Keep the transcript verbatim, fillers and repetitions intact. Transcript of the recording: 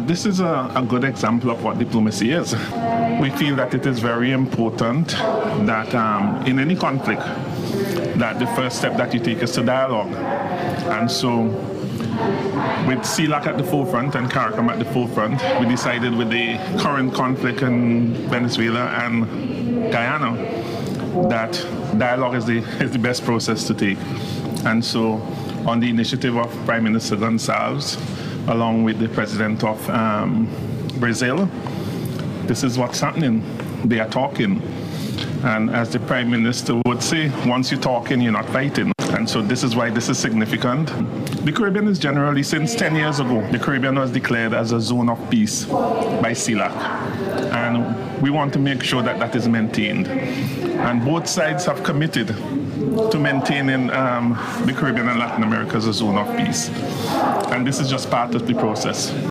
this is a, a good example of what diplomacy is. We feel that it is very important that um, in any conflict, that the first step that you take is to dialogue. And so with CELAC at the forefront and CARICOM at the forefront, we decided with the current conflict in Venezuela and Guyana that dialogue is the, is the best process to take. And so on the initiative of Prime Minister Gonçalves, along with the President of um, Brazil, this is what's happening. They are talking. And as the Prime Minister would say, once you're talking, you're not fighting. And so this is why this is significant. The Caribbean is generally, since ten years ago, the Caribbean was declared as a zone of peace by CELAC. And we want to make sure that that is maintained. And both sides have committed to maintaining um, the Caribbean and Latin America as a zone of peace. And this is just part of the process.